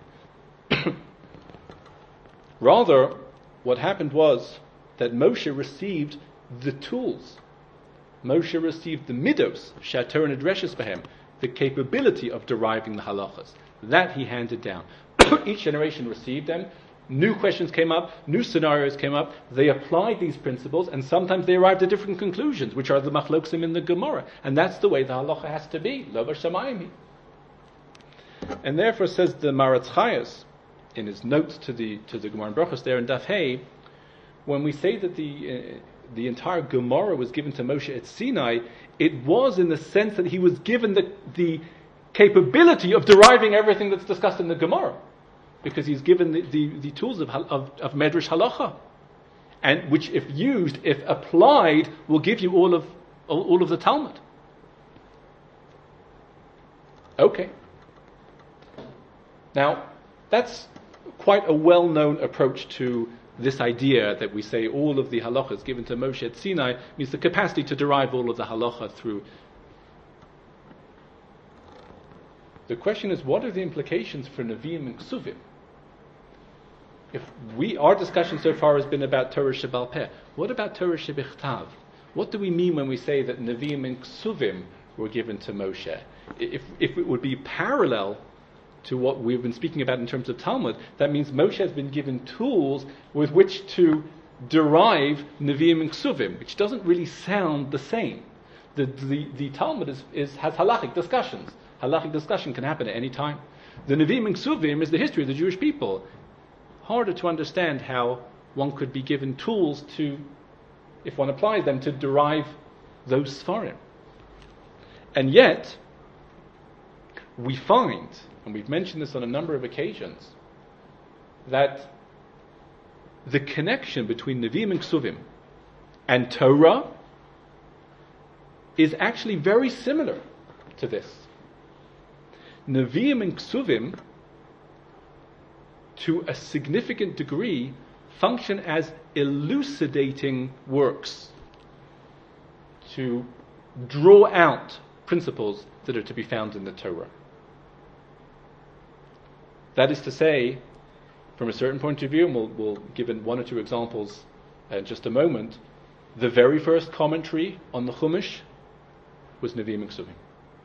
Rather, what happened was that Moshe received the tools. Moshe received the midos, shater and adreshes for him, the capability of deriving the halachas. That he handed down. Each generation received them. New questions came up, new scenarios came up. They applied these principles, and sometimes they arrived at different conclusions, which are the machloksim in the Gemara. And that's the way the halacha has to be. Lo b'shamayim. And therefore, says the Maratz Chayes, in his notes to the to the Gemara in Brachos there in Daf Hey, when we say that the uh, the entire Gemara was given to Moshe at Sinai, it was in the sense that he was given the the capability of deriving everything that's discussed in the Gemara, because he's given the, the, the tools of, of of Medrash Halacha, and which, if used, if applied, will give you all of all, all of the Talmud. Okay. Now, that's quite a well-known approach to this idea that we say all of the halachas given to Moshe at Sinai means the capacity to derive all of the halacha through. The question is, what are the implications for Nevi'im and Ksuvim? If we, our discussion so far has been about Torah Shebal Peh, what about Torah Shebichtav? What do we mean when we say that Nevi'im and Ksuvim were given to Moshe? If, if it would be parallel to what we've been speaking about in terms of Talmud, that means Moshe has been given tools with which to derive Nevi'im and Ksuvim, which doesn't really sound the same. The, the, the Talmud is, is, has halachic discussions. Halachic discussion can happen at any time. The Nevi'im and Ksuvim is the history of the Jewish people. Harder to understand how one could be given tools to, if one applies them, to derive those Sfarim. And yet, we find, and we've mentioned this on a number of occasions, that the connection between Nevi'im and Ksuvim and Torah is actually very similar to this. Nevi'im and Ksuvim, to a significant degree, function as elucidating works to draw out principles that are to be found in the Torah. That is to say, from a certain point of view, and we'll, we'll give in one or two examples in just a moment, the very first commentary on the Chumash was Nevi'im and Ksuvim.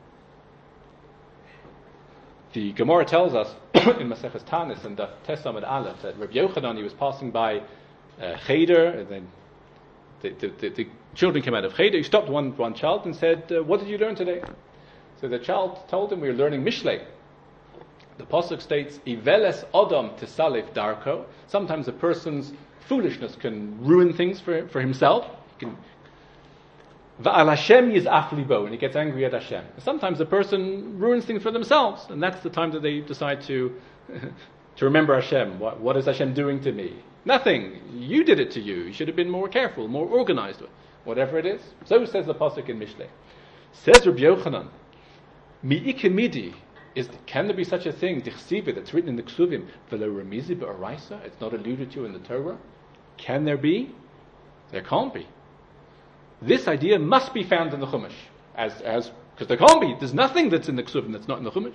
The Gemara tells us in Maseches Tanis and Daf Tes Amud Aleph that Rabbi Yochanan, he was passing by uh, Cheder, and then the, the, the, the children came out of Cheder. He stopped one, one child and said, uh, "What did you learn today?" So the child told him, "We were learning Mishlei." The pasuk states, "Iveles Odom Tisalif Darko." Sometimes a person's foolishness can ruin things for for himself. He can, Va'al Hashem yiz'af libo, and he gets angry at Hashem. Sometimes a person ruins things for themselves, and that's the time that they decide to to remember Hashem. What, what is Hashem doing to me? Nothing. You did it to you. You should have been more careful, more organized, whatever it is. So says the pasuk in Mishlei. Says Rabbi Yochanan, mi'ike midi, is can there be such a thing? Dichsiva, that's written in the Ksuvim, v'lo remizi ba'araisa. It's not alluded to in the Torah. Can there be? There can't be. This idea must be found in the Chumash, as as because there can't be. There's nothing that's in the Ksuvim that's not in the Chumash.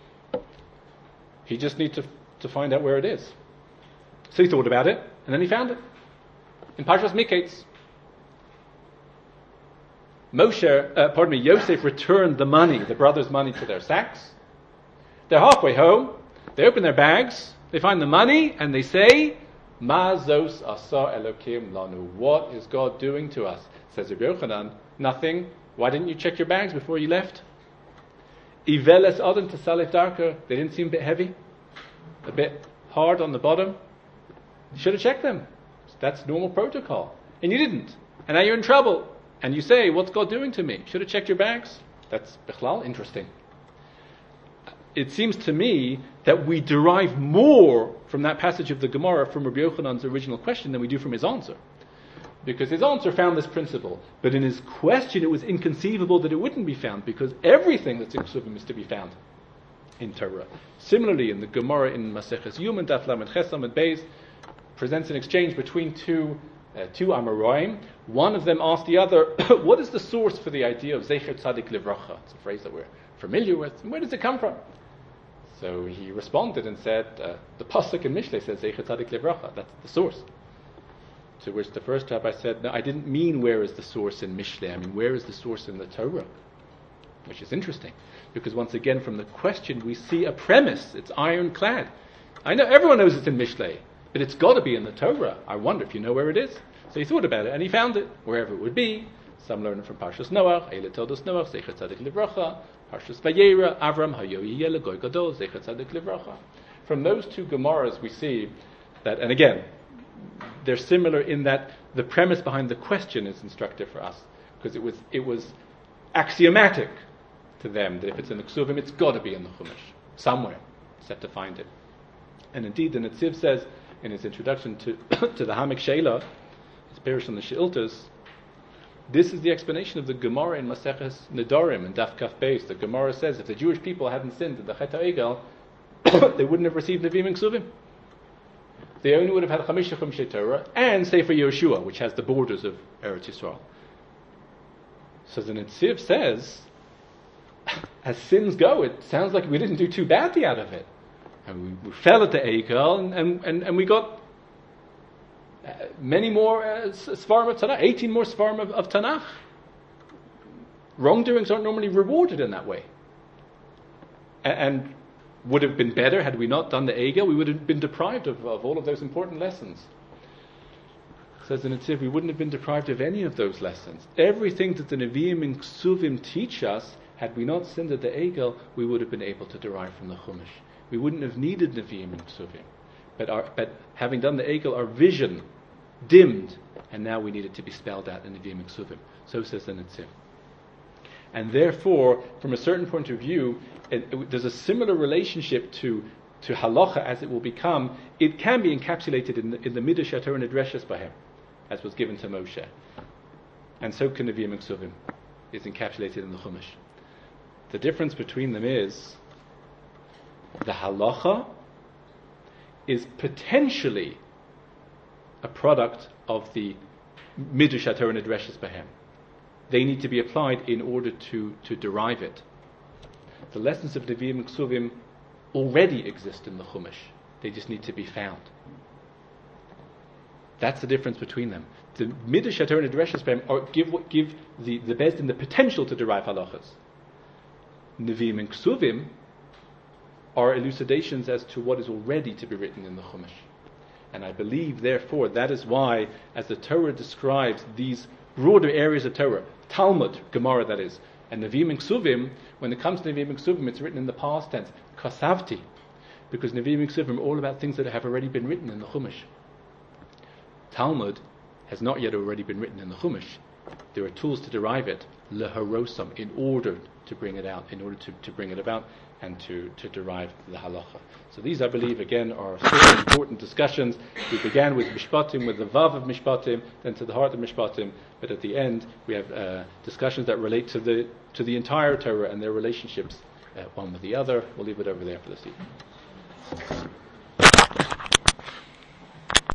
He just needs to to find out where it is. So he thought about it, and then he found it in Parshas Miketz. Moshe, uh, pardon me, Yosef returned the money, the brothers' money, to their sacks. They're halfway home. They open their bags. They find the money, and they say, "Ma zos asa Elokim lanu." What is God doing to us? Says Rabbi Yochanan, nothing. Why didn't you check your bags before you left? Iveles Odom Tisalif Darko. They didn't seem a bit heavy, a bit hard on the bottom. You should have checked them. That's normal protocol, and you didn't. And now you're in trouble. And you say, "What's God doing to me?" Should have checked your bags. That's bichlal interesting. It seems to me that we derive more from that passage of the Gemara from Rabbi Yochanan's original question than we do from his answer. Because his answer found this principle, but in his question it was inconceivable that it wouldn't be found, because everything that's in Ksuvim is to be found in Torah. Similarly, in the Gemara in Maseches Yuma, Daf Lamed Ches Amud Beis, presents an exchange between two uh, two Amoraim. One of them asked the other, what is the source for the idea of Zecher Tzadik Livracha? It's a phrase that we're familiar with. And where does it come from? So he responded and said, uh, the Pasuk in Mishlei says Zecher Tzadik Livracha. That's the source. To which the first rabbi said, no, I didn't mean where is the source in Mishlei. I mean, where is the source in the Torah? Which is interesting. Because once again, from the question, we see a premise. It's ironclad. I know everyone knows it's in Mishlei, but it's got to be in the Torah. I wonder if you know where it is. So he thought about it, and he found it, wherever it would be. Some learn it from Parshas Noach, Eile Todos Noach, Zecher Tzadik Livracha, Parshas Vayera, Avram, Hayo Yiyeh Goy Gadol, Zecher Tzadik Livracha. From those two Gemaras, we see that, and again, they're similar in that the premise behind the question is instructive for us, because it was it was axiomatic to them that if it's in the Ksuvim, it's got to be in the Chumash somewhere, except to find it. And indeed, the Netziv says in his introduction to to the Hamek Sheila, his parish on the Sheiltas, this is the explanation of the Gemara in Maseches Nedarim and Daf Kaf Beis. The Gemara says if the Jewish people hadn't sinned in the Chet HaEgel, they wouldn't have received Nevi'im and Ksuvim. They only would have had Chamisha Chumshei Torah and Sefer Yehoshua, which has the borders of Eretz Yisrael. So the Netziv says, as sins go, it sounds like we didn't do too badly out of it. And we, we fell at the Eichel, and, and, and, and we got uh, many more uh, Sfarim of Tanakh, eighteen more Sfarim of, of Tanakh. Wrongdoings aren't normally rewarded in that way. And, and would have been better had we not done the Eichel. We would have been deprived of, of all of those important lessons. Says the Netziv, we wouldn't have been deprived of any of those lessons. Everything that the Nevi'im and Ksuvim teach us, had we not sinned at the Eichel, we would have been able to derive from the Chumash. We wouldn't have needed Nevi'im and Ksuvim. But, our, but having done the Eichel, our vision dimmed, and now we need it to be spelled out in Nevi'im and Ksuvim. So says the Netziv. And therefore, from a certain point of view, it, it, there's a similar relationship to to halacha as it will become. It can be encapsulated in the, in the Midrash HaTorah and Dreshes Bahem, as was given to Moshe. And so can Nevi'im and Ksuvim is encapsulated in the Chumash. The difference between them is the halacha is potentially a product of the Midrash HaTorah and Dreshes Bahem. They need to be applied in order to, to derive it. The lessons of Nevi'im and Ksuvim already exist in the Chumash. They just need to be found. That's the difference between them. The Midrash HaTorah and Dreshes Bahem give give the, the Beis Din the potential to derive halachas. Nevi'im and Ksuvim are elucidations as to what is already to be written in the Chumash. And I believe, therefore, that is why, as the Torah describes these broader areas of Torah, Talmud, Gemara that is, and Nevi'im and Ksuvim, when it comes to Nevi'im and Ksuvim, it's written in the past tense, Kasavti, because Nevi'im and Ksuvim are all about things that have already been written in the Chumash. Talmud has not yet already been written in the Chumash. There are tools to derive it, leharosam, in order to bring it out, in order to, to bring it about and to, to derive the halacha. So these, I believe, again, are still important discussions. We began with Mishpatim, with the Vav of Mishpatim, then to the heart of Mishpatim, but at the end we have uh, discussions that relate to the to the entire Torah and their relationships uh, one with the other. We'll leave it over there for this evening.